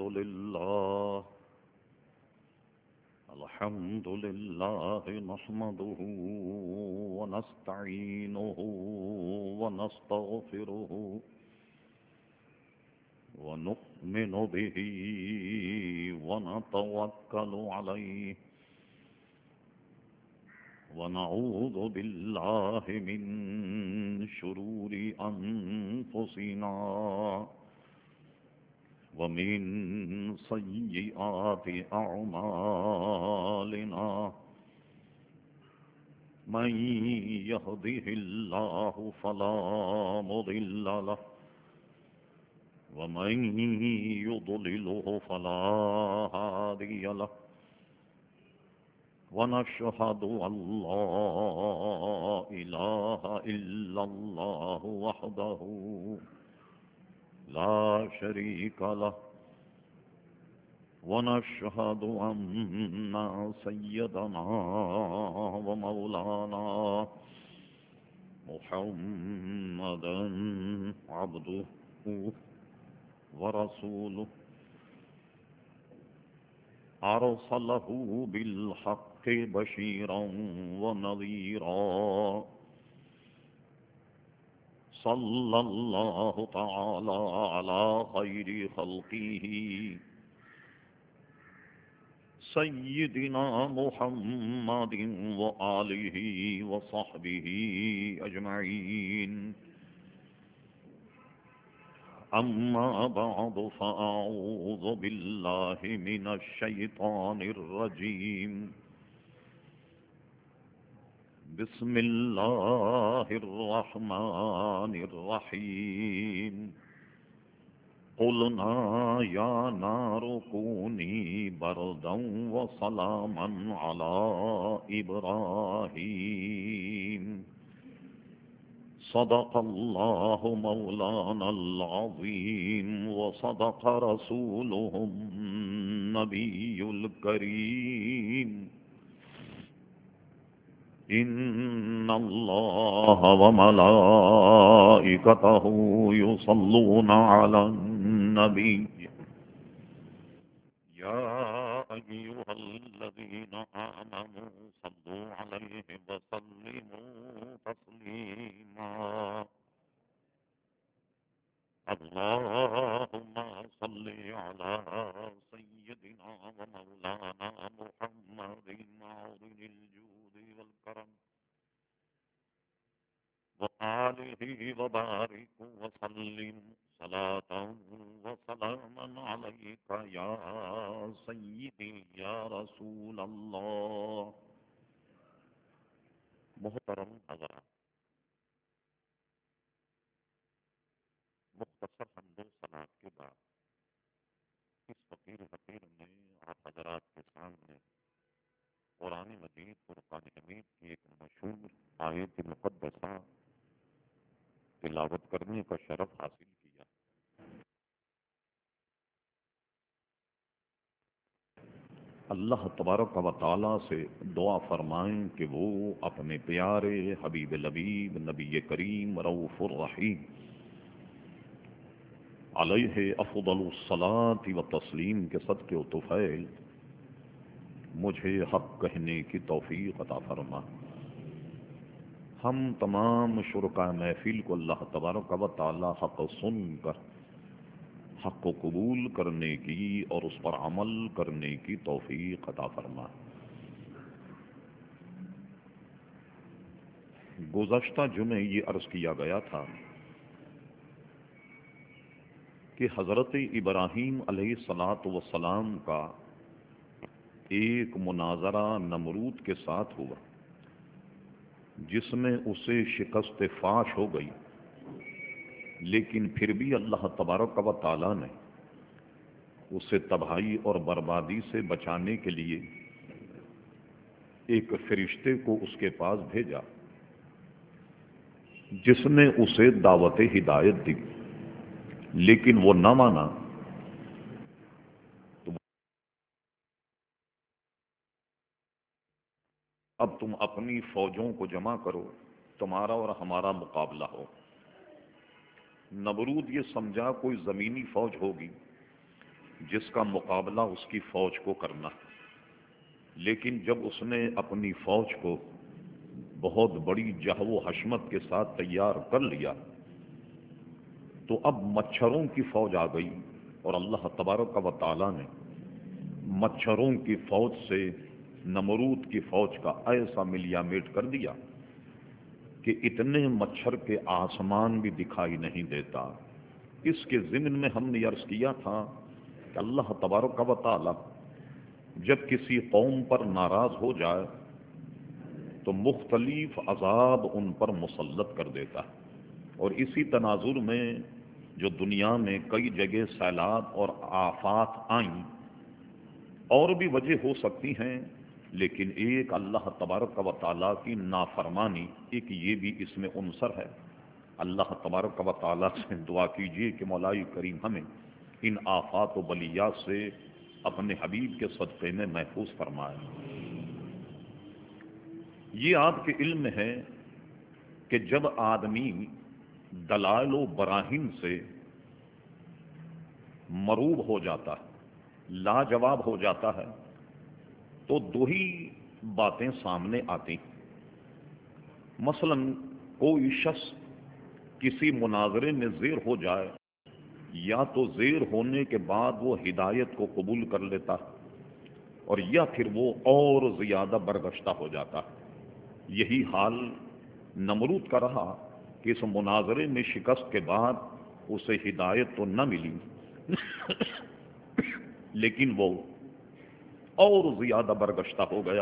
الحمد لله نحمده ونستعينه ونستغفره ونؤمن به ونتوكل عليه ونعوذ بالله من شرور أنفسنا ومن سيئات أعمالنا من يهده الله فلا مضل له ومن يضلله فلا هادي له ونشهد أن لا إله إلا الله وحده لا شريك له ونشهد أن سيدنا ومولانا محمدا عبده ورسوله أرسله بالحق بشيرا ونذيرا صلى الله تعالى على خير خلقه سيدنا محمد وآله وصحبه أجمعين أما بعد فأعوذ بالله من الشيطان الرجيم بسم الله الرحمن الرحيم قلنا يا نار كوني بردا وسلاما على إبراهيم صدق الله مولانا العظيم وصدق رسوله النبي الكريم إن الله وملائكته يصلون على النبي يا أيها الذين آمنوا صلوا عليه وسلموا تسليما اللهم صل على سيدنا ومولانا محمد معظم الجود والكرم وآله وبارك وسلم صلاة وسلاما عليك يا سيدي يا رسول الله محترم حضرات مختصر حمد و ثناء کے بعد اس فقیر حقیر نے آپ حضرات کے سامنے قرآن مجید فرقان حمید کی ایک مشہور آیت مقدسہ تلاوت کرنے کا شرف حاصل کیا۔ اللہ تبارک و تعالیٰ سے دعا فرمائیں کہ وہ اپنے پیارے حبیب لبیب نبی کریم رؤوف الرحیم علیہ افضل الصلاۃ و تسلیم کے صدقے و طفیل مجھے حق کہنے کی توفیق عطا فرما۔ ہم تمام شرکاء محفل کو اللہ تبارک و تعالی حق سن کر حق کو قبول کرنے کی اور اس پر عمل کرنے کی توفیق عطا فرما۔ گزشتہ جمعے یہ عرض کیا گیا تھا کہ حضرت ابراہیم علیہ الصلاۃ والسلام کا ایک مناظرہ نمرود کے ساتھ ہوا جس میں اسے شکست فاش ہو گئی، لیکن پھر بھی اللہ تبارک و تعالی نے اسے تباہی اور بربادی سے بچانے کے لیے ایک فرشتے کو اس کے پاس بھیجا جس نے اسے دعوت ہدایت دی، لیکن وہ نہ مانا۔ اب تم اپنی فوجوں کو جمع کرو، تمہارا اور ہمارا مقابلہ ہو۔ نمرود یہ سمجھا کوئی زمینی فوج ہوگی، جس کا مقابلہ اس کی فوج کو کرنا. لیکن جب اس نے اپنی فوج کو بہت بڑی جہو و حشمت کے ساتھ تیار کر لیا تو اب مچھروں کی فوج آ گئی، اور اللہ تبارک و تعالی نے مچھروں کی فوج سے نمرود کی فوج کا ایسا ملیا میٹ کر دیا کہ اتنے مچھر کے آسمان بھی دکھائی نہیں دیتا. اس کے ضمن میں ہم نے عرض کیا تھا کہ اللہ تبارک و تعالی جب کسی قوم پر ناراض ہو جائے تو مختلف عذاب ان پر مسلط کر دیتا ہے. اور اسی تناظر میں جو دنیا میں کئی جگہ سیلاب اور آفات آئیں، اور بھی وجہ ہو سکتی ہیں، لیکن ایک اللہ تبارک و تعالیٰ کی نافرمانی، ایک یہ بھی اس میں عنصر ہے. اللہ تبارک و تعالیٰ سے دعا کیجیے کہ مولا کریم ہمیں ان آفات و بلیات سے اپنے حبیب کے صدقے میں محفوظ فرمائے. یہ آپ کے علم میں ہے کہ جب آدمی دلائل و براہین سے مروب ہو جاتا ہے، لاجواب ہو جاتا ہے، تو دو ہی باتیں سامنے آتی. مثلا کوئی شخص کسی مناظرے میں زیر ہو جائے، یا تو زیر ہونے کے بعد وہ ہدایت کو قبول کر لیتا، اور یا پھر وہ اور زیادہ برگشتہ ہو جاتا. یہی حال نمرود کا رہا کہ اس مناظرے میں شکست کے بعد اسے ہدایت تو نہ ملی لیکن وہ اور زیادہ برگشتہ ہو گیا.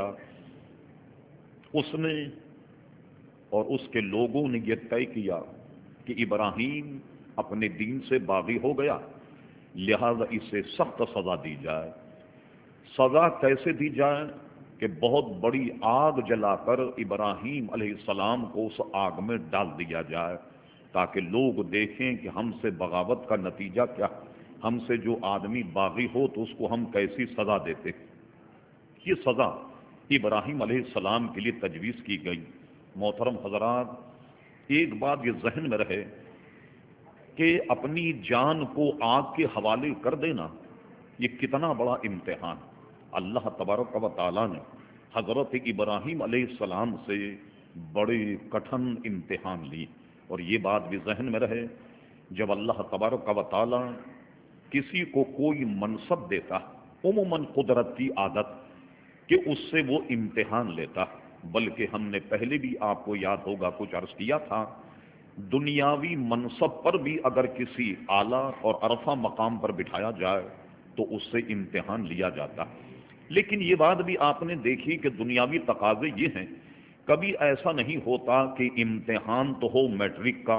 اس نے اور اس کے لوگوں نے یہ طے کیا کہ ابراہیم اپنے دین سے باغی ہو گیا، لہذا اسے سخت سزا دی جائے. سزا کیسے دی جائے؟ کہ بہت بڑی آگ جلا کر ابراہیم علیہ السلام کو اس آگ میں ڈال دیا جائے، تاکہ لوگ دیکھیں کہ ہم سے بغاوت کا نتیجہ کیا، ہم سے جو آدمی باغی ہو تو اس کو ہم کیسی سزا دیتے. یہ سزا ابراہیم علیہ السلام کے لیے تجویز کی گئی. محترم حضرات، ایک بات یہ ذہن میں رہے کہ اپنی جان کو آگ کے حوالے کر دینا یہ کتنا بڑا امتحان. اللہ تبارک و تعالیٰ نے حضرت ابراہیم علیہ السلام سے بڑے کٹھن امتحان لی. اور یہ بات بھی ذہن میں رہے، جب اللہ تبارک و تعالیٰ کسی کو کوئی منصب دیتا، عموماً قدرت کی عادت کہ اس سے وہ امتحان لیتا. بلکہ ہم نے پہلے بھی آپ کو یاد ہوگا کچھ عرض کیا تھا، دنیاوی منصب پر بھی اگر کسی اعلیٰ اور عرفہ مقام پر بٹھایا جائے تو اس سے امتحان لیا جاتا. لیکن یہ بات بھی آپ نے دیکھی کہ دنیاوی تقاضے یہ ہیں، کبھی ایسا نہیں ہوتا کہ امتحان تو ہو میٹرک کا،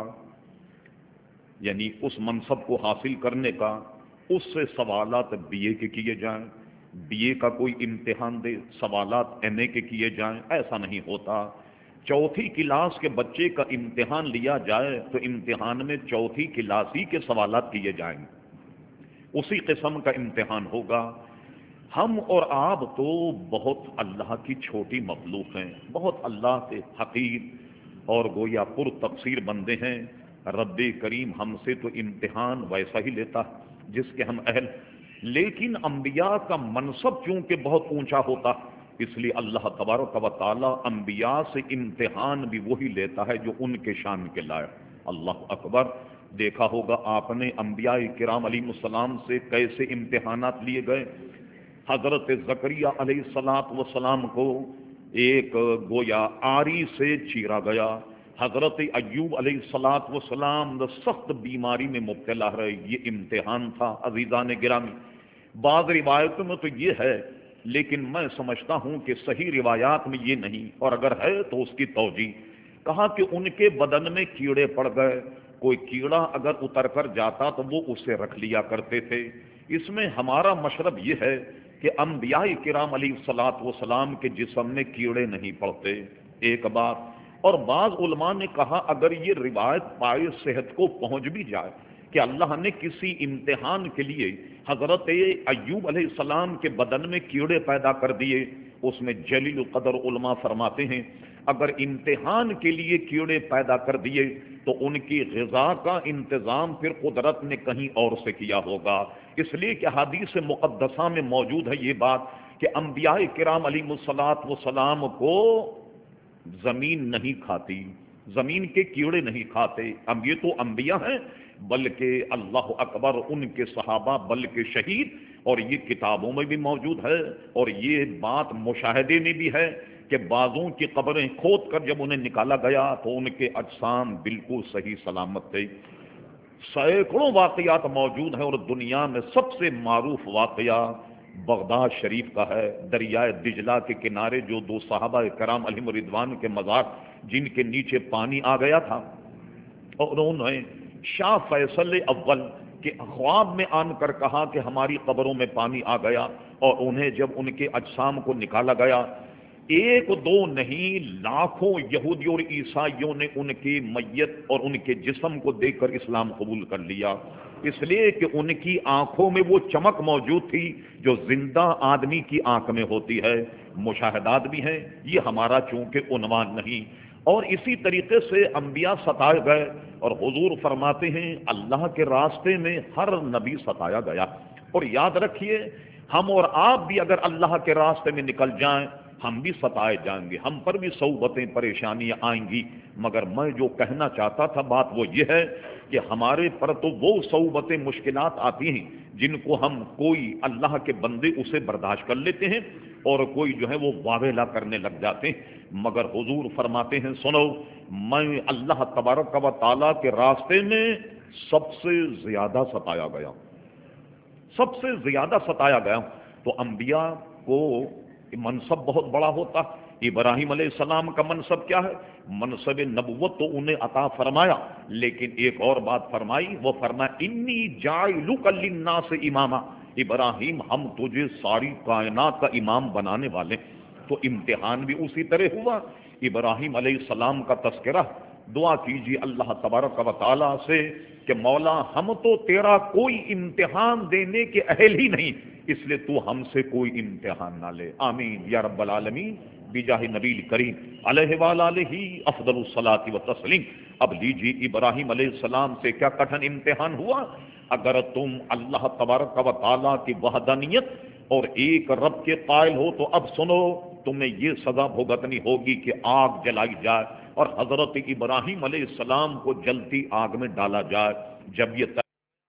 یعنی اس منصب کو حاصل کرنے کا، اس سے سوالات بی اے کے کیے جائیں، بی اے کا کوئی امتحان دے، سوالات ایم اے کے کیے جائیں. ایسا نہیں ہوتا. چوتھی کلاس کے بچے کا امتحان لیا جائے تو امتحان میں چوتھی کلاس ہی کے سوالات کیے جائیں، اسی قسم کا امتحان ہوگا. ہم اور آپ تو بہت اللہ کی چھوٹی مخلوق ہیں، بہت اللہ کے حقیر اور گویا پر تقصیر بندے ہیں. رب کریم ہم سے تو امتحان ویسا ہی لیتا جس کے ہم اہل. لیکن انبیاء کا منصب چونکہ بہت اونچا ہوتا، اس لیے اللہ تبارک و تعالی انبیاء سے امتحان بھی وہی لیتا ہے جو ان کے شان کے لائق. اللہ اکبر. دیکھا ہوگا آپ نے انبیاء کرام علیہ السلام سے کیسے امتحانات لیے گئے. حضرت زکریا علیہ السلام کو ایک گویا آری سے چیرا گیا. حضرت ایوب علیہ السلام سخت بیماری میں مبتلا رہے. یہ امتحان تھا عزیزان گرامی. بعض روایتوں میں تو یہ ہے، لیکن میں سمجھتا ہوں کہ صحیح روایات میں یہ نہیں، اور اگر ہے تو اس کی توجیہ. کہا کہ ان کے بدن میں کیڑے پڑ گئے، کوئی کیڑا اگر اتر کر جاتا تو وہ اسے رکھ لیا کرتے تھے. اس میں ہمارا مشرب یہ ہے کہ انبیاء کرام علیہ السلام کے جسم میں کیڑے نہیں پڑتے، ایک بات. اور بعض علماء نے کہا اگر یہ روایت پائے صحت کو پہنچ بھی جائے کہ اللہ نے کسی امتحان کے لیے حضرت ایوب علیہ السلام کے بدن میں کیڑے پیدا کر دیے، اس میں جلیل القدر علماء فرماتے ہیں اگر امتحان کے لیے کیڑے پیدا کر دیے تو ان کی غذا کا انتظام پھر قدرت نے کہیں اور سے کیا ہوگا. اس لیے کہ حدیث مقدسہ میں موجود ہے یہ بات کہ انبیاء کرام علیہم الصلوۃ والسلام کو زمین نہیں کھاتی، زمین کے کیڑے نہیں کھاتے. اب یہ تو انبیاء ہیں، بلکہ اللہ اکبر ان کے صحابہ بلکہ شہید. اور یہ کتابوں میں بھی موجود ہے، اور یہ بات مشاہدے میں بھی ہے کہ بعضوں کی قبریں کھود کر جب انہیں نکالا گیا تو ان کے اجسام بالکل صحیح سلامت تھے. سینکڑوں واقعات موجود ہیں، اور دنیا میں سب سے معروف واقعہ بغداد شریف کا ہے. دریائے دجلہ کے کنارے جو دو صحابہ کرام علیہم رضوان کے مزار جن کے نیچے پانی آ گیا تھا، اور انہوں نے شاہ فیصل اول کے خواب میں آن کر کہا کہ ہماری قبروں میں پانی آ گیا. اور انہیں جب ان کے اجسام کو نکالا گیا، ایک دو نہیں لاکھوں یہودیوں اور عیسائیوں نے ان کی میت اور ان کے جسم کو دیکھ کر اسلام قبول کر لیا، اس لیے کہ ان کی آنکھوں میں وہ چمک موجود تھی جو زندہ آدمی کی آنکھ میں ہوتی ہے. مشاہدات بھی ہیں، یہ ہمارا چونکہ عنوان نہیں. اور اسی طریقے سے انبیاء ستائے گئے، اور حضور فرماتے ہیں اللہ کے راستے میں ہر نبی ستایا گیا. اور یاد رکھیے ہم اور آپ بھی اگر اللہ کے راستے میں نکل جائیں ہم بھی ستائے جائیں گے، ہم پر بھی صعوبتیں پریشانیاں آئیں گی. مگر میں جو کہنا چاہتا تھا بات وہ یہ ہے کہ ہمارے پر تو وہ صعوبتیں مشکلات آتی ہیں جن کو ہم کوئی اللہ کے بندے اسے برداشت کر لیتے ہیں، اور کوئی جو ہے وہ واویلا کرنے لگ جاتے ہیں. مگر حضور فرماتے ہیں سنو، میں اللہ تبارک و تعالیٰ کے راستے میں سب سے زیادہ ستایا گیا، سب سے زیادہ ستایا گیا. تو انبیاء کو منصب بہت بڑا ہوتا. ابراہیم علیہ السلام کا منصب کیا ہے؟ منصب نبوت تو انہیں عطا فرمایا، لیکن ایک اور بات فرمائی، وہ فرمایا انی جاعلک للناس اماما. ابراہیم ہم تجھے ساری کائنات کا امام بنانے والے. تو امتحان بھی اسی طرح ہوا. ابراہیم علیہ السلام کا تذکرہ، دعا کیجیے اللہ تبارک و تعالیٰ سے کہ مولا ہم تو تیرا کوئی امتحان دینے کے اہل ہی نہیں، اس لیے تو ہم سے کوئی امتحان نہ لے. آمین یا رب العالمین بجاہ نبی کریم علیہ وآلہ افضل الصلاۃ والتسلیم. اب لیجیے ابراہیم علیہ السلام سے کیا کٹھن امتحان ہوا. اگر تم اللہ تبارک و تعالیٰ کی وحدانیت اور ایک رب کے قائل ہو تو اب سنو، تمہیں یہ سزا بھگتنی ہوگی کہ آگ جلائی جائے اور حضرت ابراہیم علیہ السلام کو جلتی آگ میں ڈالا جائے. جب یہ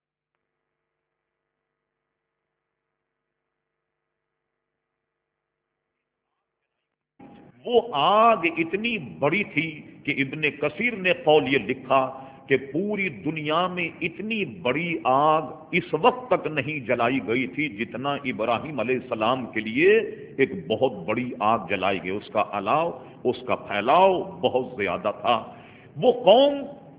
وہ آگ اتنی بڑی تھی کہ ابن کثیر نے قول یہ لکھا کہ پوری دنیا میں اتنی بڑی آگ اس وقت تک نہیں جلائی گئی تھی جتنا ابراہیم علیہ السلام کے لیے ایک بہت بڑی آگ جلائی گئی. اس کا الاؤ، اس کا پھیلاؤ بہت زیادہ تھا. وہ قوم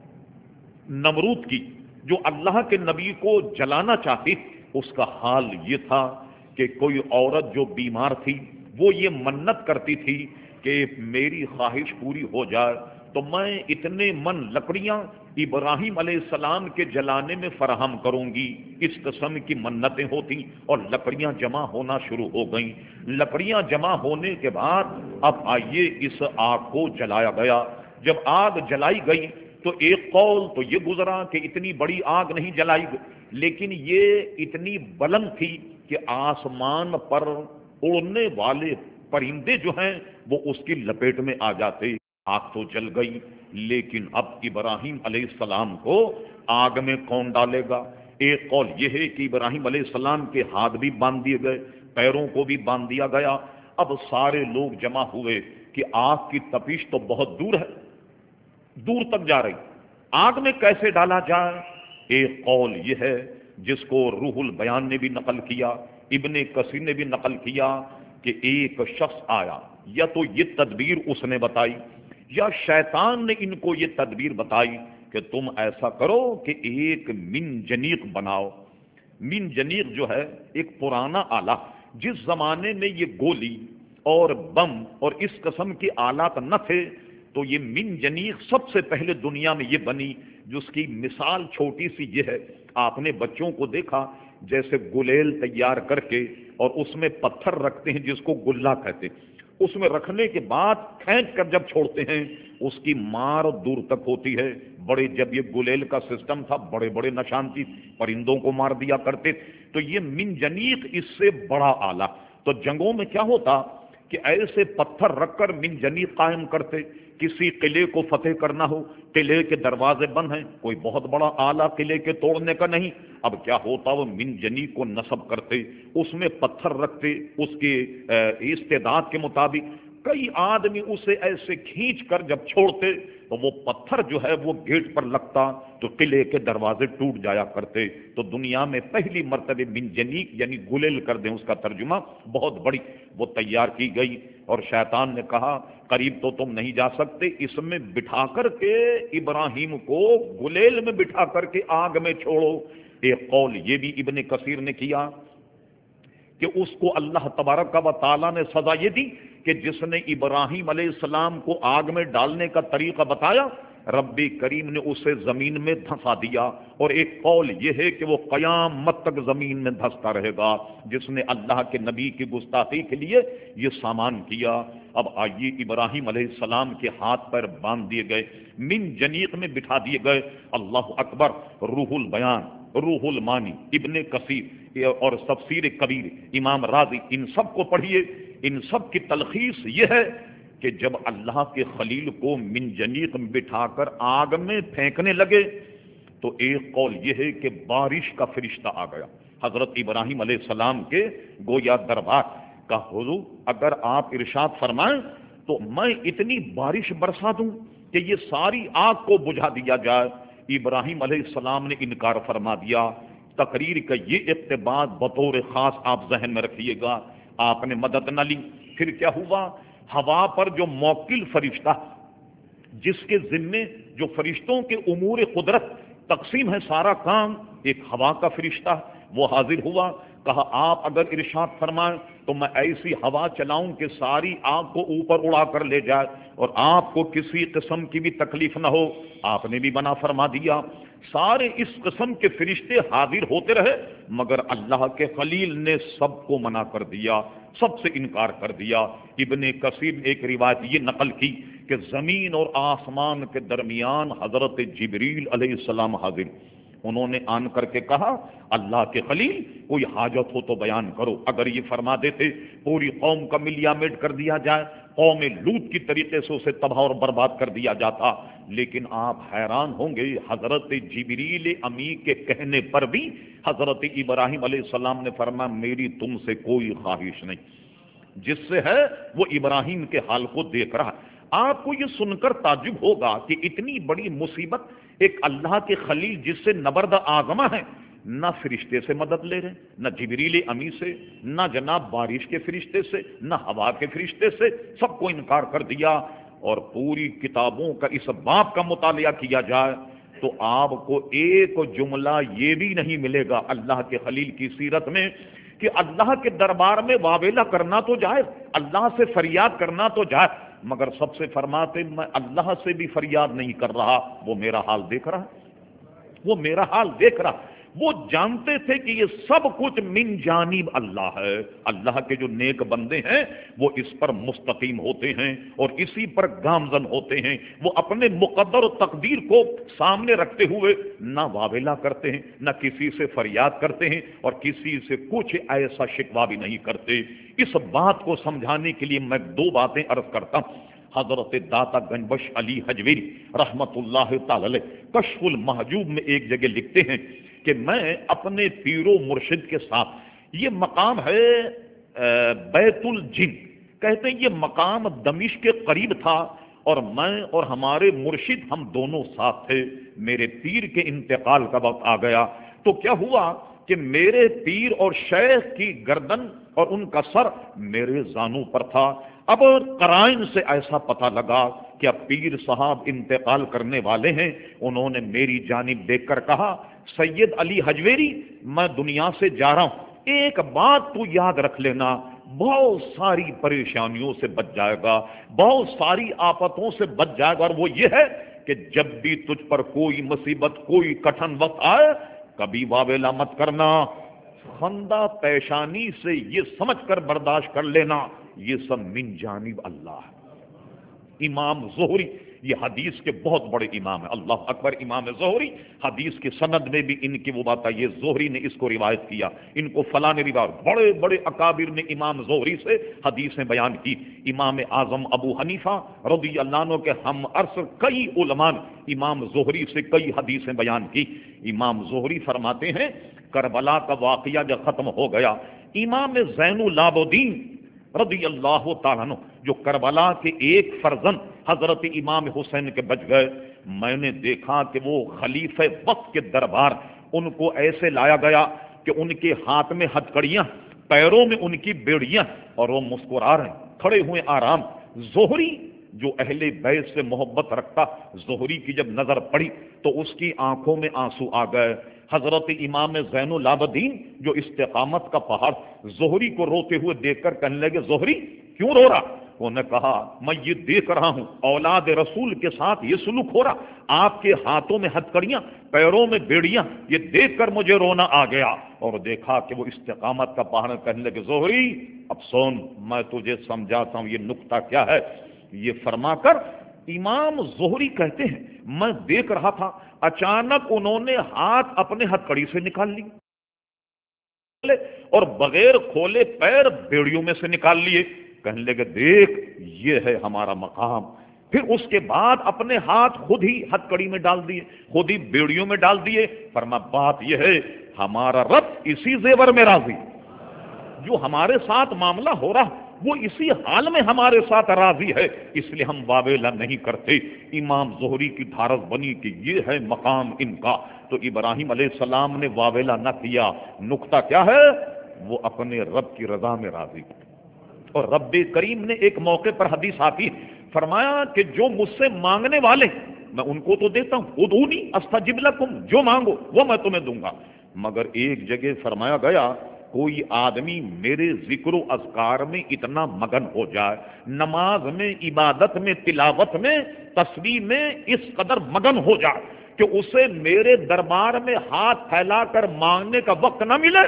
نمرود کی جو اللہ کے نبی کو جلانا چاہتی، اس کا حال یہ تھا کہ کوئی عورت جو بیمار تھی وہ یہ منت کرتی تھی کہ میری خواہش پوری ہو جائے تو میں اتنے من لکڑیاں ابراہیم علیہ السلام کے جلانے میں فراہم کروں گی. اس قسم کی منتیں ہوتی اور لکڑیاں جمع ہونا شروع ہو گئیں. لکڑیاں جمع ہونے کے بعد اب آئیے اس آگ کو جلایا گیا. جب آگ جلائی گئی تو ایک قول تو یہ گزرا کہ اتنی بڑی آگ نہیں جلائی گئی، لیکن یہ اتنی بلند تھی کہ آسمان پر اڑنے والے پرندے جو ہیں وہ اس کی لپیٹ میں آ جاتے. آگ تو جل گئی، لیکن اب ابراہیم علیہ السلام کو آگ میں کون ڈالے گا؟ ایک قول یہ ہے کہ ابراہیم علیہ السلام کے ہاتھ بھی باندھ دیے گئے، پیروں کو بھی باندھ دیا گیا. اب سارے لوگ جمع ہوئے کہ آگ کی تپش تو بہت دور ہے، دور تک جا رہی، آگ میں کیسے ڈالا جائے؟ ایک قول یہ ہے جس کو روح البیان نے بھی نقل کیا، ابن کثیر نے بھی نقل کیا کہ ایک شخص آیا، یا تو یہ تدبیر اس نے بتائی یا شیطان نے ان کو یہ تدبیر بتائی کہ تم ایسا کرو کہ ایک منجنیق بناؤ. منجنیق جو ہے ایک پرانا آلہ، جس زمانے میں یہ گولی اور بم اور اس قسم کے آلات نہ تھے تو یہ منجنیق سب سے پہلے دنیا میں یہ بنی. جس کی مثال چھوٹی سی یہ ہے، آپ نے بچوں کو دیکھا جیسے گلیل تیار کر کے اور اس میں پتھر رکھتے ہیں جس کو گلہ کہتے ہیں، اس میں رکھنے کے بعد کھینچ کر جب چھوڑتے ہیں اس کی مار دور تک ہوتی ہے، بڑے جب یہ گلیل کا سسٹم تھا بڑے بڑے نشانچی پرندوں کو مار دیا کرتے، تو یہ منجنیق اس سے بڑا آلہ۔ تو جنگوں میں کیا ہوتا کہ ایسے پتھر رکھ کر منجنیق قائم کرتے، کسی قلعے کو فتح کرنا ہو، قلعے کے دروازے بند ہیں، کوئی بہت بڑا آلہ قلعے کے توڑنے کا نہیں، اب کیا ہوتا وہ منجنیق کو نصب کرتے، اس میں پتھر رکھتے، اس کے استعداد کے مطابق کئی آدمی اسے ایسے کھینچ کر جب چھوڑتے تو وہ پتھر جو ہے وہ گیٹ پر لگتا تو قلعے کے دروازے ٹوٹ جایا کرتے۔ تو دنیا میں پہلی مرتبہ منجنیق یعنی گلیل کر دیں اس کا ترجمہ، بہت بڑی وہ تیار کی گئی، اور شیطان نے کہا قریب تو تم نہیں جا سکتے، اس میں بٹھا کر کے ابراہیم کو گلیل میں بٹھا کر کے آگ میں چھوڑو۔ ایک قول یہ بھی ابن کثیر نے کیا کہ اس کو اللہ تبارک و تعالیٰ نے سزا یہ دی کہ جس نے ابراہیم علیہ السلام کو آگ میں ڈالنے کا طریقہ بتایا، رب کریم نے اسے زمین میں دھنسا دیا، اور ایک قول یہ ہے کہ وہ قیامت تک زمین میں دھستا رہے گا جس نے اللہ کے نبی کی گستاخی کے لیے یہ سامان کیا۔ اب آئیے ابراہیم علیہ السلام کے ہاتھ پر باندھ دیے گئے، من جنیق میں بٹھا دیے گئے۔ اللہ اکبر، روح البیان، روح المانی، ابن کثیر اور تفسیر کبیر، امام راضی، ان سب کو پڑھیے۔ ان سب کی تلخیص یہ ہے کہ جب اللہ کے خلیل کو منجنیق میں بٹھا کر آگ میں پھینکنے لگے تو ایک قول یہ ہے کہ بارش کا فرشتہ آ گیا حضرت ابراہیم علیہ السلام کے گویا دربار کا، حضور اگر آپ ارشاد فرمائیں تو میں اتنی بارش برسا دوں کہ یہ ساری آگ کو بجھا دیا جائے۔ ابراہیم علیہ السلام نے انکار فرما دیا۔ تقریر کا یہ اقتباس بطور خاص آپ ذہن میں رکھیے گا، آپ نے مدد نہ لی۔ پھر کیا ہوا، ہوا پر جو موکل فرشتہ جس کے ذمے جو فرشتوں کے امور قدرت تقسیم ہے سارا کام، ایک ہوا کا فرشتہ وہ حاضر ہوا، کہا آپ اگر ارشاد فرمائیں تو میں ایسی ہوا چلاؤں کہ ساری آگ کو اوپر اڑا کر لے جائے اور آپ کو کسی قسم کی بھی تکلیف نہ ہو۔ آپ نے بھی منع فرما دیا۔ سارے اس قسم کے فرشتے حاضر ہوتے رہے مگر اللہ کے خلیل نے سب کو منع کر دیا، سب سے انکار کر دیا۔ ابن کثیر نے ایک روایت یہ نقل کی کہ زمین اور آسمان کے درمیان حضرت جبریل علیہ السلام حاضر، انہوں نے آن کر کے کہا اللہ کے خلیل کوئی حاجت ہو تو بیان کرو۔ اگر یہ فرما دیتے پوری قوم کا ملیا میٹ کر دیا جائے، قوم لوط کی طریقے سے اسے تباہ اور برباد کر دیا جاتا۔ لیکن آپ حیران ہوں گے حضرت جبریل امی کے کہنے پر بھی حضرت ابراہیم علیہ السلام نے فرمایا میری تم سے کوئی خواہش نہیں، جس سے ہے وہ ابراہیم کے حال کو دیکھ رہا۔ آپ کو یہ سن کر تعجب ہوگا کہ اتنی بڑی مصیبت ایک اللہ کے خلیل جس سے نبرد آزما ہے، نہ فرشتے سے مدد لے رہے، نہ جبریل امی سے، نہ جناب بارش کے فرشتے سے، نہ ہوا کے فرشتے سے، سب کو انکار کر دیا۔ اور پوری کتابوں کا اس باب کا مطالعہ کیا جائے تو آپ کو ایک جملہ یہ بھی نہیں ملے گا اللہ کے خلیل کی سیرت میں کہ اللہ کے دربار میں واویلا کرنا تو جائے، اللہ سے فریاد کرنا تو جائے، مگر سب سے فرماتے میں اللہ سے بھی فریاد نہیں کر رہا، وہ میرا حال دیکھ رہا، وہ میرا حال دیکھ رہا۔ وہ جانتے تھے کہ یہ سب کچھ من جانب اللہ ہے، اللہ کے جو نیک بندے ہیں وہ اس پر مستقیم ہوتے ہیں اور اسی پر گامزن ہوتے ہیں، وہ اپنے مقدر و تقدیر کو سامنے رکھتے ہوئے نہ واویلا کرتے ہیں، نہ کسی سے فریاد کرتے ہیں اور کسی سے کچھ ایسا شکوہ بھی نہیں کرتے۔ اس بات کو سمجھانے کے لیے میں دو باتیں عرض کرتا ہوں۔ حضرت داتا گنبش علی حجویری رحمت اللہ تعالی کشف المحجوب میں ایک جگہ لکھتے ہیں کہ میں اپنے پیر و مرشد کے ساتھ، یہ مقام ہے بیت الجن، کہتے ہیں یہ مقام دمشق کے قریب تھا اور میں اور ہمارے مرشد ہم دونوں ساتھ تھے۔ میرے پیر کے انتقال کا وقت آ گیا تو کیا ہوا کہ میرے پیر اور شیخ کی گردن اور ان کا سر میرے زانوں پر تھا۔ اب قرائن سے ایسا پتہ لگا کہ اب پیر صاحب انتقال کرنے والے ہیں۔ انہوں نے میری جانب دیکھ کر کہا سید علی حجویری میں دنیا سے جا رہا ہوں، ایک بات تو یاد رکھ لینا، بہت ساری پریشانیوں سے بچ جائے گا، بہت ساری آفتوں سے بچ جائے گا، اور وہ یہ ہے کہ جب بھی تجھ پر کوئی مصیبت کوئی کٹھن وقت آئے کبھی واویلا مت کرنا، خندہ پیشانی سے یہ سمجھ کر برداشت کر لینا یہ سب من جانب اللہ ہے۔ امام زہری یہ حدیث کے بہت بڑے امام ہیں، اللہ اکبر، امام زہری۔ حدیث کی سند میں بھی ان کی وہ بات ہے، یہ زہری نے اس کو روایت کیا، ان کو فلاں نے روایت، بڑے بڑے اکابر نے امام زہری سے حدیثیں بیان کی۔ امام اعظم ابو حنیفہ رضی اللہ عنہ کے ہم عرص کئی علماء نے امام زہری سے کئی حدیثیں بیان کی۔ امام زہری فرماتے ہیں کربلا کا واقعہ جب ختم ہو گیا، امام زین العابدین رضی اللہ تعالیٰ عنہ جو کربلا کے ایک فرزند حضرت امام حسین کے بچ گئے، میں نے دیکھا کہ وہ خلیفہ وقت کے دربار ان کو ایسے لایا گیا کہ ان کے ہاتھ میں ہتھکڑیاں، پیروں میں ان کی بیڑیاں، اور وہ مسکرا رہے ہیں، کھڑے ہوئے آرام۔ زہری جو اہل بیت سے محبت رکھتا، زہری کی جب نظر پڑی تو اس کی آنکھوں میں آنسو آ گئے۔ حضرت امام زین العابدین جو استقامت کا پہاڑ، زہری کو روتے ہوئے دیکھ کر کہنے لگے زہری کیوں رو رہا؟ انہوں نے کہا میں یہ دیکھ رہا ہوں اولاد رسول کے ساتھ یہ سلوک ہو رہا، آپ کے ہاتھوں میں ہتھکڑیاں، پیروں میں بیڑیاں، یہ دیکھ کر مجھے رونا آ گیا، اور دیکھا کہ وہ استقامت کا پہاڑ۔ کہنے لگے زہری اب سن، میں تجھے سمجھاتا ہوں یہ نقطہ کیا ہے۔ یہ فرما کر امام زہری کہتے ہیں میں دیکھ رہا تھا، اچانک انہوں نے ہاتھ اپنے ہتھکڑی سے نکال لی اور بغیر کھولے پیر بیڑیوں میں سے نکال لیے۔ کہنے لگے دیکھ یہ ہے ہمارا مقام۔ پھر اس کے بعد اپنے ہاتھ خود ہی ہتھکڑی میں ڈال دیے، خود ہی بیڑیوں میں ڈال دیے۔ فرما بات یہ ہے ہمارا رب اسی زیور میں راضی، جو ہمارے ساتھ معاملہ ہو رہا وہ اسی حال میں ہمارے ساتھ راضی ہے، اس لیے ہم واویلا نہیں کرتے۔ امام زہری کی دھارس بنی کہ یہ ہے مقام ان کا، تو ابراہیم علیہ السلام نے واویلا نہ کیا۔ نقطہ کیا ہے؟ وہ اپنے رب کی رضا میں راضی۔ اور رب کریم نے ایک موقع پر حدیث آتی فرمایا کہ جو مجھ سے مانگنے والے میں ان کو تو دیتا ہوں، ادعونی استجب لکم، جو مانگو وہ میں تمہیں دوں گا، مگر ایک جگہ فرمایا گیا کوئی آدمی میرے ذکر و اذکار میں اتنا مگن ہو جائے، نماز میں، عبادت میں، تلاوت میں، تسبیح میں اس قدر مگن ہو جائے کہ اسے میرے دربار میں ہاتھ پھیلا کر مانگنے کا وقت نہ ملے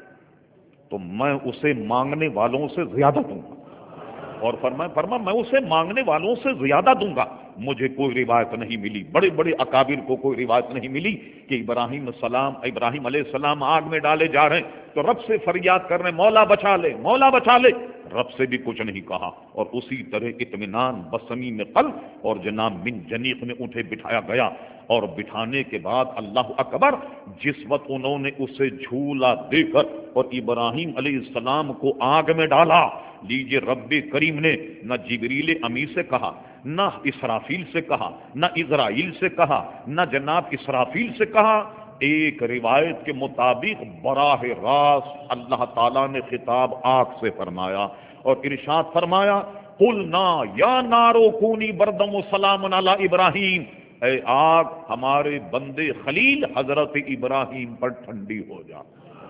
تو میں اسے مانگنے والوں سے زیادہ دوں گا۔ اور فرما میں اسے مانگنے والوں سے زیادہ دوں گا۔ مجھے کوئی روایت نہیں ملی، بڑے بڑے اکابر کو کوئی روایت نہیں ملی کہ ابراہیم علیہ السلام آگ میں ڈالے جا رہے ہیں تو رب سے فریاد کر رہے ہیں مولا بچا لے، مولا بچا لے، رب سے بھی کچھ نہیں کہا، اور اسی طرح اطمینان بصمیم قلب اور جناب من جنیق میں اٹھے بٹھایا گیا۔ اور بٹھانے کے بعد اللہ اکبر، جس وقت انہوں نے اسے جھولا دے کر اور ابراہیم علیہ السلام کو آگ میں ڈالا، لیجیے رب کریم نے نہ جبریل امی سے کہا، نہ اسرافیل سے کہا، نہ اسرائیل سے کہا، نہ جناب اسرافیل سے کہا، ایک روایت کے مطابق براہ راست اللہ تعالیٰ نے خطاب آگ سے فرمایا اور ارشاد فرمایا قلنا یا نارو کونی بردم و سلام علی ابراہیم، اے آگ ہمارے بندے خلیل حضرت ابراہیم پر ٹھنڈی ہو جا۔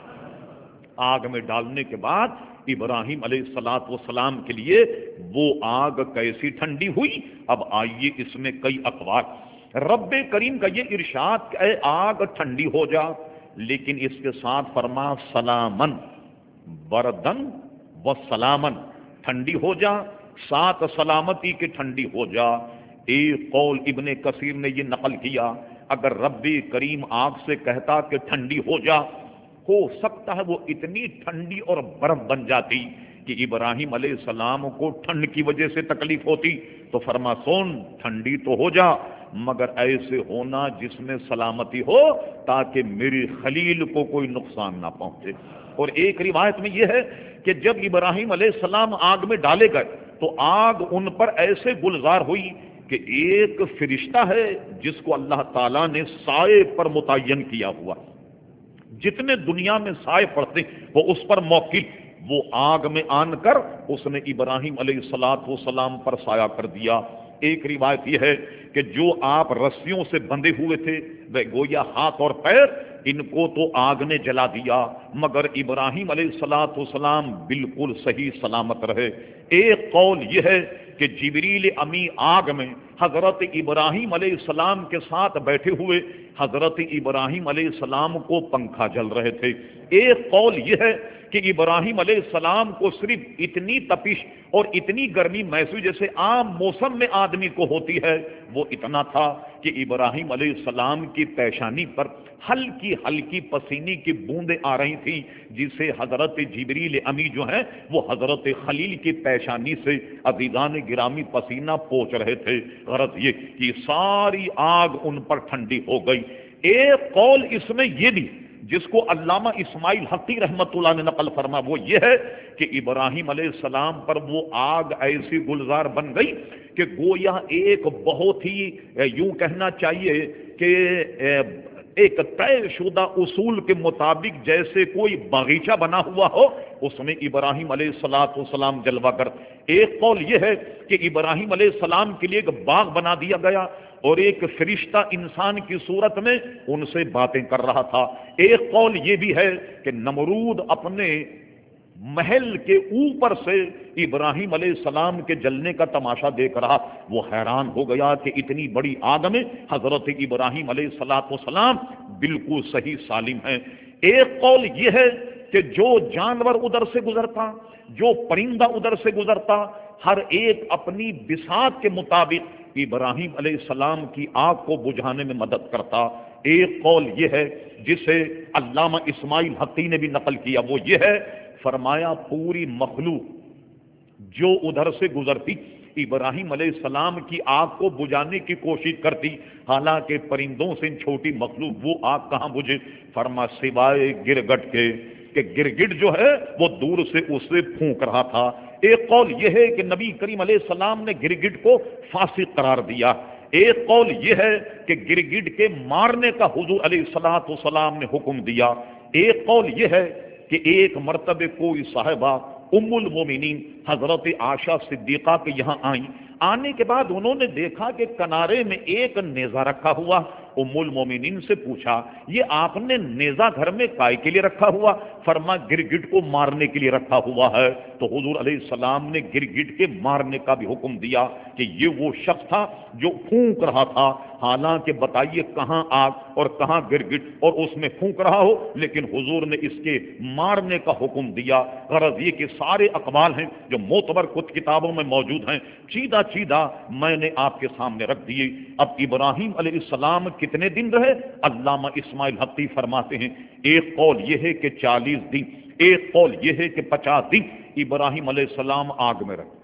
آگ میں ڈالنے کے بعد ابراہیم علیہ السلام کے لیے وہ آگ کیسی ٹھنڈی ہوئی؟ اب آئیے اس میں کئی اقوال۔ رب کریم کا یہ ارشاد کہ اے آگ ٹھنڈی ہو جا، لیکن اس کے ساتھ فرما سلامن، بردن و سلامن، ٹھنڈی ہو جا، ساتھ سلامتی کے ٹھنڈی ہو جا۔ ایک قول ابن کثیر نے یہ نقل کیا اگر رب کریم آگ سے کہتا کہ ٹھنڈی ہو جا، ہو سکتا ہے وہ اتنی ٹھنڈی اور برف بن جاتی کہ ابراہیم علیہ السلام کو ٹھنڈ کی وجہ سے تکلیف ہوتی، تو فرما سن ٹھنڈی تو ہو جا مگر ایسے ہونا جس میں سلامتی ہو تاکہ میری خلیل کو کوئی نقصان نہ پہنچے۔ اور ایک روایت میں یہ ہے کہ جب ابراہیم علیہ السلام آگ میں ڈالے گئے تو آگ ان پر ایسے گلزار ہوئی کہ ایک فرشتہ ہے جس کو اللہ تعالیٰ نے سائے پر متعین کیا ہوا، جتنے دنیا میں سائے پڑتے وہ اس پر موکل، وہ آگ میں آن کر اس نے ابراہیم علیہ السلام پر سایہ کر دیا۔ ایک روایت یہ ہے کہ جو آپ رسیوں سے بندھے ہوئے تھے وہ گویا ہاتھ اور پیر ان کو تو آگ نے جلا دیا، مگر ابراہیم علیہ الصلوۃ والسلام بالکل صحیح سلامت رہے۔ ایک قول یہ ہے کہ جبریل امی آگ میں حضرت ابراہیم علیہ السلام کے ساتھ بیٹھے ہوئے حضرت ابراہیم علیہ السلام کو پنکھا جل رہے تھے۔ ایک قول یہ ہے کہ ابراہیم علیہ السلام کو صرف اتنی تپش اور اتنی گرمی محسوس جیسے عام موسم میں آدمی کو ہوتی ہے، وہ اتنا تھا کہ ابراہیم علیہ السلام کی پیشانی پر ہلکی ہلکی پسینے کی بوندیں آ رہی تھیں، جسے حضرت جبریل امی جو ہیں وہ حضرت خلیل کی پیشانی سے عزیزان گرامی پسینہ پوچھ رہے تھے۔ غرض یہ کہ ساری آگ ان پر ٹھنڈی ہو گئی۔ ایک قول اس میں یہ بھی جس کو علامہ اسماعیل حقی رحمت اللہ نے نقل فرما، وہ یہ ہے کہ ابراہیم علیہ السلام پر وہ آگ ایسی گلزار بن گئی کہ گویا ایک بہت ہی یوں کہنا چاہیے کہ ایک طے شدہ اصول کے مطابق جیسے کوئی باغیچہ بنا ہوا ہو، اس میں ابراہیم علیہ الصلوۃ والسلام جلوہ گر۔ ایک قول یہ ہے کہ ابراہیم علیہ السلام کے لیے ایک باغ بنا دیا گیا اور ایک فرشتہ انسان کی صورت میں ان سے باتیں کر رہا تھا۔ ایک قول یہ بھی ہے کہ نمرود اپنے محل کے اوپر سے ابراہیم علیہ السلام کے جلنے کا تماشا دیکھ رہا، وہ حیران ہو گیا کہ اتنی بڑی آگ میں حضرت ابراہیم علیہ السلام بالکل صحیح سالم ہیں۔ ایک قول یہ ہے کہ جو جانور ادھر سے گزرتا، جو پرندہ ادھر سے گزرتا، ہر ایک اپنی بساط کے مطابق ابراہیم علیہ السلام کی آگ کو بجھانے میں مدد کرتا۔ ایک قول یہ ہے جسے علامہ اسماعیل حقی نے بھی نقل کیا، وہ یہ ہے، فرمایا پوری مخلوق جو ادھر سے گزرتی ابراہیم علیہ السلام کی آگ کو بجھانے کی کوشش کرتی، حالانکہ پرندوں سے چھوٹی مخلوق وہ آگ کہاں بجھے، فرما سوائے گرگٹ کے کہ گرگٹ جو ہے وہ دور سے اسے پھونک رہا تھا۔ ایک قول یہ ہے کہ نبی کریم علیہ السلام نے گرگٹ کو فاسق قرار دیا۔ ایک قول یہ ہے کہ گرگٹ کے مارنے کا حضور علیہ الصلوۃ والسلام نے حکم دیا۔ ایک قول یہ ہے کہ ایک مرتبہ کوئی صاحبہ ام المومنین حضرت عائشہ صدیقہ کے یہاں آئیں، آنے کے بعد انہوں نے دیکھا کہ کنارے میں ایک نیزہ رکھا ہوا۔ ام المومنین سے پوچھا، یہ آپ نے نیزہ گھر میں کائے کے لیے رکھا ہوا؟ فرما گرگٹ کو مارنے کے لیے رکھا ہوا ہے۔ تو حضور علیہ السلام نے گرگٹ کے مارنے کا بھی حکم دیا کہ یہ وہ شخص تھا جو پھونک رہا تھا، حالانکہ بتائیے کہاں آگ اور کہاں گرگٹ اور اس میں پھونک رہا ہو، لیکن حضور نے اس کے مارنے کا حکم دیا۔ غرض یہ کہ سارے اقوال ہیں جو معتبر کتابوں میں موجود ہیں، چیدہ چیدہ میں نے آپ کے سامنے رکھ دیے۔ اب ابراہیم علیہ السلام کتنے دن رہے؟ علامہ اسماعیل حقی فرماتے ہیں ایک قول یہ ہے کہ 40 دن، ایک قول یہ ہے کہ 50 دن ابراہیم علیہ السلام آگ میں رہے۔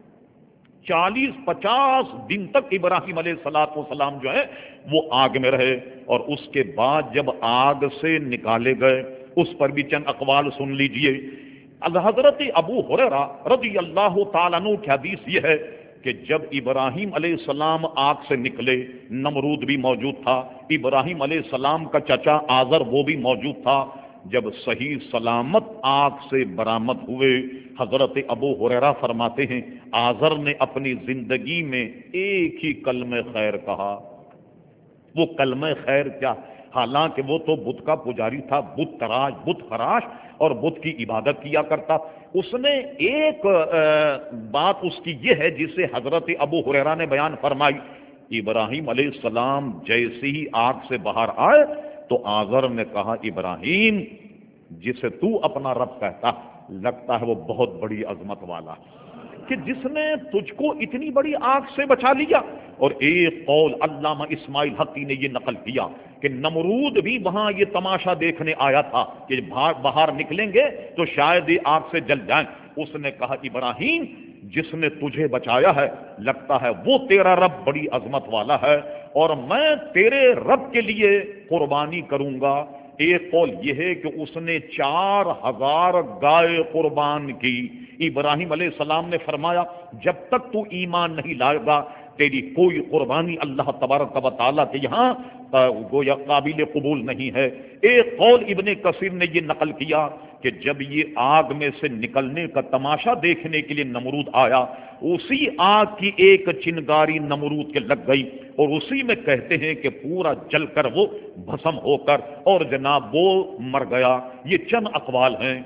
40-50 دن تک ابراہیم علیہ السلام جو ہے وہ آگ میں رہے، اور اس کے بعد جب آگ سے نکالے گئے اس پر بھی چند اقوال سن لیجئے۔ حضرت ابو ہریرہ رضی اللہ تعالیٰ عنہ کی حدیث یہ ہے کہ جب ابراہیم علیہ السلام آگ سے نکلے، نمرود بھی موجود تھا، ابراہیم علیہ السلام کا چچا آزر وہ بھی موجود تھا، جب صحیح سلامت آگ سے برآمد ہوئے، حضرت ابو ہریرہ فرماتے ہیں آزر نے اپنی زندگی میں ایک ہی کلمہ خیر کہا۔ وہ کلمہ خیر کیا؟ حالانکہ وہ تو بت کا پجاری تھا، بت تراش، بت خراش اور بت کی عبادت کیا کرتا۔ اس نے ایک بات اس کی یہ ہے جسے حضرت ابو ہریرہ نے بیان فرمائی، ابراہیم علیہ السلام جیسے ہی آگ سے باہر آئے تو آزر نے کہا ابراہیم جسے تو اپنا رب کہتا لگتا ہے وہ بہت بڑی عظمت والا کہ جس نے تجھ کو اتنی بڑی آگ سے بچا لیا۔ اور ایک قول علامہ اسماعیل حقی نے یہ نقل کیا کہ نمرود بھی وہاں یہ تماشا دیکھنے آیا تھا کہ باہر نکلیں گے تو شاید یہ آگ سے جل جائیں۔ اس نے کہا ابراہیم جس نے تجھے بچایا ہے لگتا ہے وہ تیرا رب بڑی عظمت والا ہے، اور میں تیرے رب کے لیے قربانی کروں گا۔ ایک قول یہ ہے کہ اس نے 4000 گائے قربان کی۔ ابراہیم علیہ السلام نے فرمایا جب تک تو ایمان نہیں لائے گا تیری کوئی قربانی اللہ تبارک و تعالیٰ کے یہاں گویا قابل قبول نہیں ہے۔ ایک قول ابن کثیر نے یہ نقل کیا کہ جب یہ آگ میں سے نکلنے کا تماشا دیکھنے کے لیے نمرود آیا، اسی آگ کی ایک چنگاری نمرود کے لگ گئی اور اسی میں کہتے ہیں کہ پورا جل کر وہ بھسم ہو کر اور جناب وہ مر گیا۔ یہ چند اقوال ہیں۔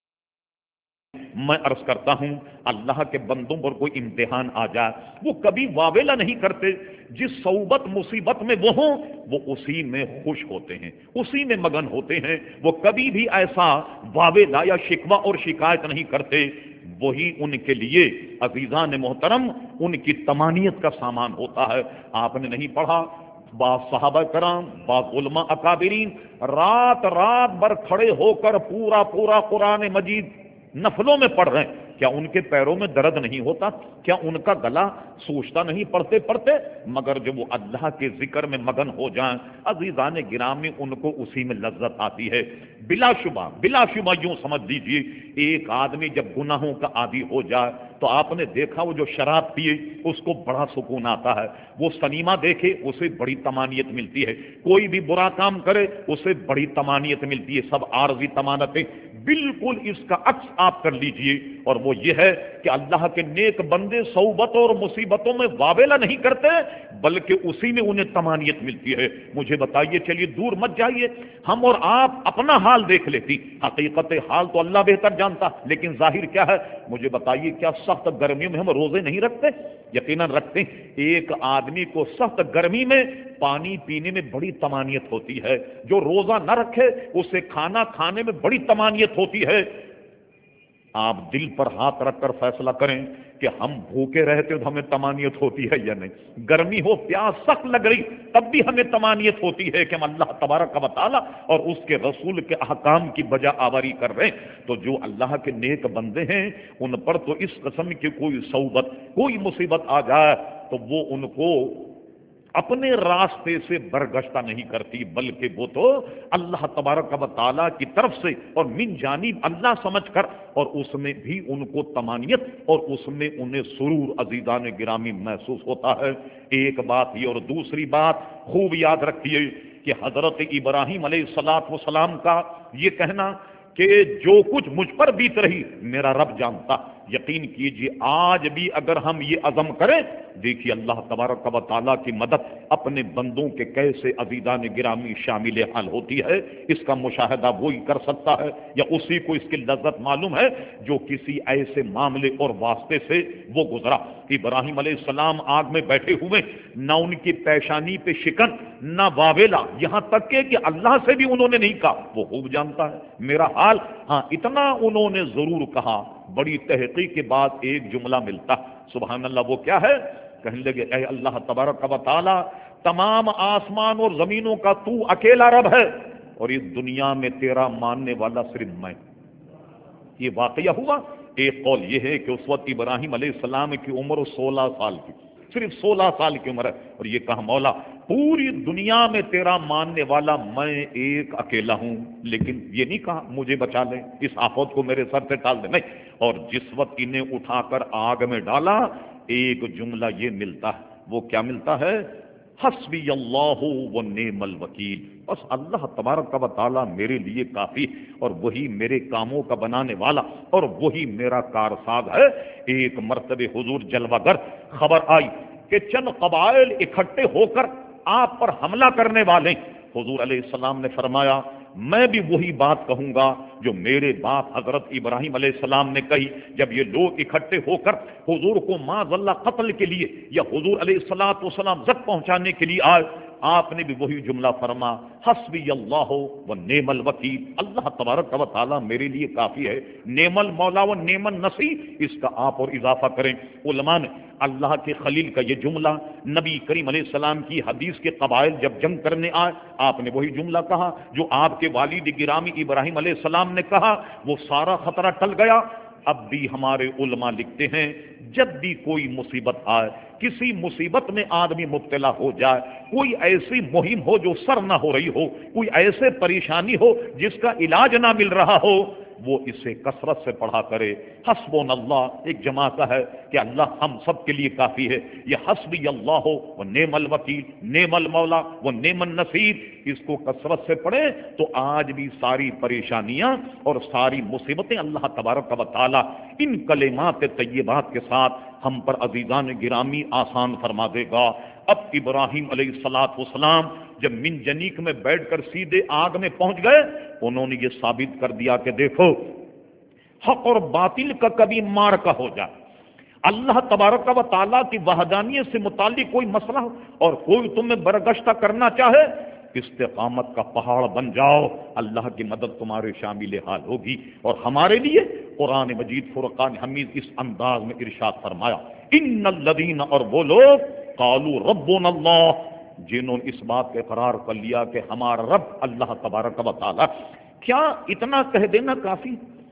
میں عرض کرتا ہوں اللہ کے بندوں پر کوئی امتحان آ جائے وہ کبھی واویلا نہیں کرتے، جس صعوبت مصیبت میں وہ ہوں وہ اسی میں خوش ہوتے ہیں، اسی میں مگن ہوتے ہیں، وہ کبھی بھی ایسا واویلا یا شکوہ اور شکایت نہیں کرتے۔ وہی ان کے لیے عزیزان محترم ان کی طمانیت کا سامان ہوتا ہے۔ آپ نے نہیں پڑھا بعض صحابہ کرام بعض علماء اکابرین رات بھر کھڑے ہو کر پورا قرآن مجید نفلوں میں پڑھ رہے ہیں، کیا ان کے پیروں میں درد نہیں ہوتا؟ کیا ان کا گلا سوچتا نہیں پڑھتے پڑھتے؟ مگر جب وہ اللہ کے ذکر میں مگن ہو جائیں عزیزان گرامی ان کو اسی میں لذت آتی ہے۔ بلا شبہ یوں سمجھ لیجیے ایک آدمی جب گناہوں کا عادی ہو جائے تو آپ نے دیکھا وہ جو شراب پیے اس کو بڑا سکون آتا ہے، وہ سنیما دیکھے اسے بڑی طمانیت ملتی ہے، کوئی بھی برا کام کرے اسے بڑی طمانیت ملتی ہے۔ سب عارضی طمانتیں، بالکل اس کا عکس آپ کر لیجئے اور وہ یہ ہے کہ اللہ کے نیک بندے صعوبتوں اور مصیبتوں میں واویلا نہیں کرتے بلکہ اسی میں انہیں طمانیت ملتی ہے۔ مجھے بتائیے، چلیے دور مت جائیے، ہم اور آپ اپنا حال دیکھ لیتی، حقیقت حال تو اللہ بہتر جانتا، لیکن ظاہر کیا ہے مجھے بتائیے، کیا سخت گرمیوں میں ہم روزے نہیں رکھتے؟ یقیناً رکھتے ہیں۔ ایک آدمی کو سخت گرمی میں پانی پینے میں بڑی طمانیت ہوتی ہے، جو روزہ نہ رکھے اسے کھانا کھانے میں بڑی طمانیت ہوتی ہے۔ آپ دل پر ہاتھ رکھ کر فیصلہ کریں کہ ہم بھوکے رہتے تو ہمیں طمانیت ہوتی ہے یا نہیں؟ گرمی ہو، پیاس سخت لگ رہی تب بھی ہمیں طمانیت ہوتی ہے کہ ہم اللہ تبارک و تعالی اور اس کے رسول کے احکام کی بجا آوری کر رہے ہیں۔ تو جو اللہ کے نیک بندے ہیں ان پر تو اس قسم کی کوئی صعوبت کوئی مصیبت آ جائے تو وہ ان کو اپنے راستے سے برگشتہ نہیں کرتی، بلکہ وہ تو اللہ تبارک و تعالیٰ کی طرف سے اور من جانب اللہ سمجھ کر اور اس میں بھی ان کو طمانیت اور اس میں انہیں سرور عزیزان گرامی محسوس ہوتا ہے۔ ایک بات یہ، اور دوسری بات خوب یاد رکھیے کہ حضرت ابراہیم علیہ السلام کا یہ کہنا کہ جو کچھ مجھ پر بیت رہی میرا رب جانتا، یقین کیجیے آج بھی اگر ہم یہ عزم کریں، دیکھیے اللہ تبارک و تعالیٰ کی مدد اپنے بندوں کے کیسے عزیزان گرامی شامل حال ہوتی ہے، اس کا مشاہدہ وہی کر سکتا ہے یا اسی کو اس کی لذت معلوم ہے جو کسی ایسے معاملے اور واسطے سے وہ گزرا۔ ابراہیم علیہ السلام آگ میں بیٹھے ہوئے، نہ ان کی پیشانی پہ شکن نہ واویلا، یہاں تک کہ اللہ سے بھی انہوں نے نہیں کہا، وہ خوب جانتا ہے میرا حال۔ ہاں اتنا انہوں نے ضرور کہا، بڑی تحقیق کے بعد ایک جملہ ملتا، سبحان اللہ، وہ کیا ہے؟ کہنے لگے اے اللہ تبارک و تعالی، تمام آسمان اور زمینوں کا تو اکیلا رب ہے اور اس دنیا میں تیرا ماننے والا صرف میں۔ یہ واقعہ ہوا۔ ایک قول یہ ہے کہ اس وقت ابراہیم علیہ السلام کی عمر 16 سال کی، صرف 16 سال کی عمر ہے، اور یہ کہا مولا پوری دنیا میں تیرا ماننے والا میں ایک اکیلا ہوں، لیکن یہ نہیں کہا مجھے بچا لے، اس آفت کو میرے سر سے ٹال دے، نہیں۔ اور جس وقت انہیں اٹھا کر آگ میں ڈالا ایک جملہ یہ ملتا ہے، وہ کیا ملتا ہے؟ حسبی اللہ و نعم الوکیل، بس اللہ تبارک و تعالیٰ میرے لیے کافی اور وہی میرے کاموں کا بنانے والا اور وہی میرا کارساز ہے۔ ایک مرتبہ حضور جلوہ گر خبر آئی کہ چند قبائل اکٹھے ہو کر آپ پر حملہ کرنے والے، حضور علیہ السلام نے فرمایا میں بھی وہی بات کہوں گا جو میرے باپ حضرت ابراہیم علیہ السلام نے کہی جب یہ لوگ اکٹھے ہو کر حضور کو معاذ اللہ قتل کے لیے یا حضور علیہ السلام زخم پہنچانے کے لیے آئے، آپ نے بھی وہی جملہ فرما حسبی اللہ و نعم الوکیل، اللہ تبارک و تعالیٰ میرے لیے کافی ہے، نعم المولا و نعم النصیر، اس کا آپ اور اضافہ کریں۔ علماء نے اللہ کے خلیل کا یہ جملہ نبی کریم علیہ السلام کی حدیث کے قبائل جب جنگ کرنے آئے آپ نے وہی جملہ کہا جو آپ کے والد گرامی ابراہیم علیہ السلام نے کہا، وہ سارا خطرہ ٹل گیا۔ اب بھی ہمارے علماء لکھتے ہیں جب بھی کوئی مصیبت آئے، کسی مصیبت میں آدمی مبتلا ہو جائے، کوئی ایسی مہم ہو جو سر نہ ہو رہی ہو، کوئی ایسے پریشانی ہو جس کا علاج نہ مل رہا ہو، وہ اسے کثرت سے پڑھا کرے۔ حسبنا اللہ ایک جماعت ہے کہ اللہ ہم سب کے لیے کافی ہے، یہ حسبی اللہ و نعم الوکیل، نعم المولا و نعم النصیر، اس کو کثرت سے پڑھیں تو آج بھی ساری پریشانیاں اور ساری مصیبتیں اللہ تبارک و تعالی ان کلمات طیبات کے ساتھ ہم پر عزیزان گرامی آسان فرما دے گا۔ اب ابراہیم علیہ السلام جب منجنیق میں بیٹھ کر سیدھے آگ میں پہنچ گئے، انہوں نے یہ ثابت کر دیا کہ دیکھو حق اور باطل کا کبھی معرکہ ہو جائے، اللہ تبارک و تعالیٰ کی وحدانیت سے متعلق کوئی مسئلہ ہو اور کوئی تمہیں برگشتہ کرنا چاہے، استقامت کا پہاڑ بن جاؤ، اللہ کی مدد تمہارے شامل حال ہوگی۔ اور ہمارے لیے قرآن مجید فرقان حمید اس انداز میں ارشاد فرمایا، ان الذین، اور وہ لوگ قالوا ربنا اللہ، جنہوں نے اس بات کا اقرار کر لیا کہ ہمارا رب اللہ تبارک و تعالیٰ۔ کیا اتنا کہہ دینا کافی؟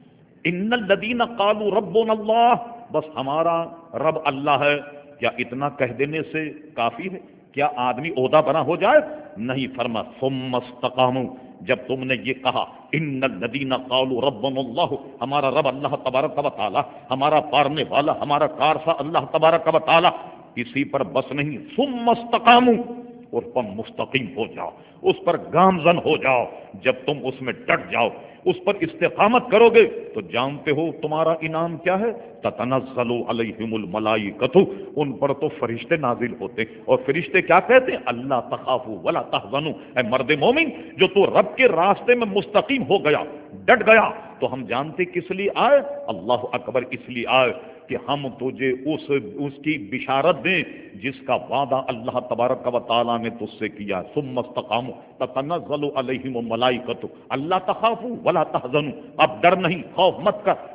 ان الذین قالوا ربنا اللہ، بس ہمارا رب اللہ ہے، کیا اتنا کہہ دینے سے کافی ہے؟ کیا آدمی عہدہ بنا ہو جائے؟ نہیں، فرما ثم استقاموا، جب تم نے یہ کہا ان الذین قالوا ربنا اللہ، ہمارا رب اللہ تبارک و تعالی، ہمارا پارنے والا، ہمارا کارسا اللہ تبارک و تعالی، اسی پر بس نہیں، ثم استقاموا، اس پر مستقیم ہو جاؤ، اس پر گامزن ہو جاؤ، جب تم اس میں ڈٹ جاؤ، اس پر استقامت کرو گے تو جانتے ہو تمہارا انعام کیا ہے؟ تتنزل علیہم الملائکۃ، ان پر تو فرشتے نازل ہوتے، اور فرشتے کیا کہتے ہیں؟ اللہ تخافوا ولا تحزنوا، اے مرد مومن جو تو رب کے راستے میں مستقیم ہو گیا، ڈٹ گیا، تو ہم جانتے کس لیے آئے؟ اللہ اکبر، اس لیے آئے کہ ہم تجھے اس کی بشارت دیں جس کا وعدہ اللہ تبارک و تعالیٰ نے تجھ سے کیا۔ ثم استقاموا تتنزل علیہم الملائکۃ اللہ تخافوا ولا تحزنوا، اب ڈر نہیں، خوف مت کر،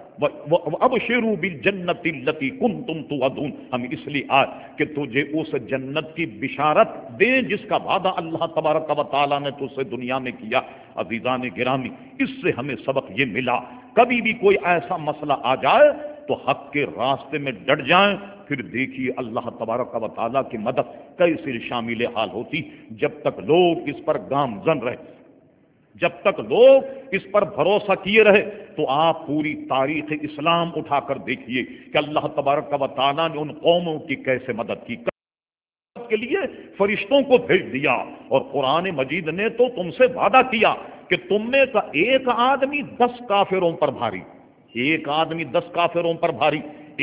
وابشروا بالجنۃ التی کنتم توعدون، ہم اس لیے آئے کہ تجھے اس جنت کی بشارت دیں جس کا وعدہ اللہ تبارک و تعالیٰ نے تجھ سے دنیا میں کیا۔ عزیزان گرامی، اس سے ہمیں سبق یہ ملا، کبھی بھی کوئی ایسا مسئلہ آ جائے تو حق کے راستے میں ڈٹ جائیں، پھر دیکھیے اللہ تبارک و تعالیٰ کی مدد کیسے شامل حال ہوتی۔ جب تک لوگ اس پر گامزن رہے، جب تک لوگ اس پر بھروسہ کیے رہے، تو آپ پوری تاریخ اسلام اٹھا کر دیکھیے کہ اللہ تبارک و تعالیٰ نے ان قوموں کی کیسے مدد کی، کے لیے فرشتوں کو بھیج دیا، اور قرآن مجید نے تو تم سے وعدہ کیا کہ تم میں کا ایک آدمی 10 کافروں پر بھاری، ایک آدمی 10 کافروں پر بھاری،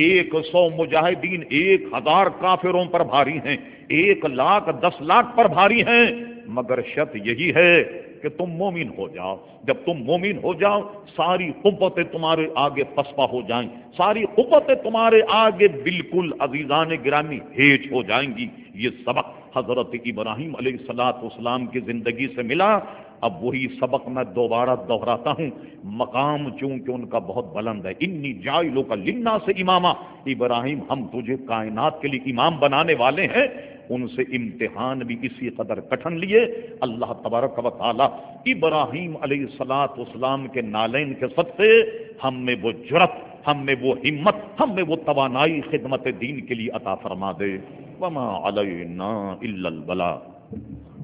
100 مجاہدین 1000 کافروں پر بھاری ہیں، 1,00,000 10 لاکھ پر بھاری ہیں، مگر شرط یہی ہے کہ تم مومن ہو جاؤ۔ جب تم مومن ہو جاؤ، ساری قوتیں تمہارے آگے پسپا ہو جائیں، ساری قوتیں تمہارے آگے بالکل عزیزان گرامی ہیج ہو جائیں گی۔ یہ سبق حضرت ابراہیم علیہ السلام کی زندگی سے ملا۔ اب وہی سبق میں دوبارہ دہراتا ہوں، مقام چونکہ ان کا بہت بلند ہے، انی جاعلک للناس اماما، ابراہیم ہم تجھے کائنات کے لیے امام بنانے والے ہیں۔ ان سے امتحان بھی اسی قدر کٹھن لیے، اللہ تبارک و تعالی ابراہیم علیہ السلام کے نالین کے صدقے ہم میں وہ جرأت، ہم میں وہ ہمت، ہم میں وہ توانائی خدمت دین کے لیے عطا فرما دے۔ وما علینا الا البلاغ۔